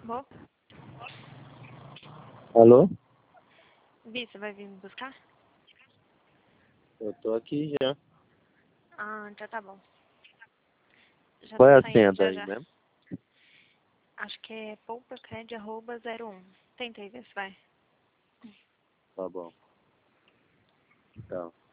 Bom, Alô? Bi, você vai vir me buscar? Eu tô aqui já. Ah, já tá bom. Já Qual tô é a senha saindo, já daí já. mesmo? Acho que é poupacred@01. Tenta aí ver se vai. Tá bom. Tá.